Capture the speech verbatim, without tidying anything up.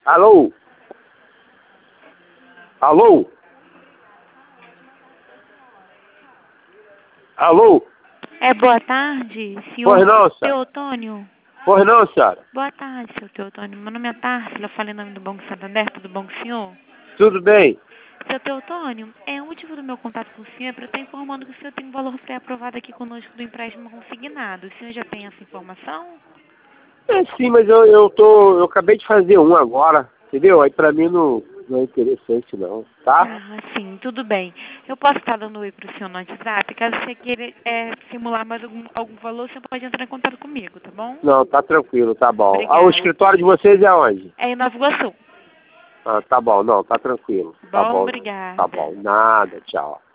Alô? Alô? Alô? É, boa tarde, senhor Pois não, senhora. Teotônio. Pois não, senhora. Boa tarde, senhor Teotônio. Meu nome é Társila, eu falei em nome do Banco Santander, tudo bom com o senhor? Tudo bem? Senhor Teotônio, é, o motivo do meu contato com o senhor é para eu estar informando que o senhor tem um valor pré-aprovado aqui conosco do empréstimo consignado. O senhor já tem essa informação? É sim, mas eu, eu tô. Eu acabei de fazer um agora, entendeu? Aí pra mim não, não é interessante não, tá? Ah, sim, tudo bem. Eu posso estar dando oi para o senhor no WhatsApp? Caso você queira é, simular mais algum, algum valor, você pode entrar em contato comigo, tá bom? Não, tá tranquilo, tá bom. Ah, o Obrigada. escritório de vocês é onde? É em Nova Iguaçu. Ah, tá bom, não, tá tranquilo. Tá Bom, bom, tá obrigada. bom. Nada, tchau.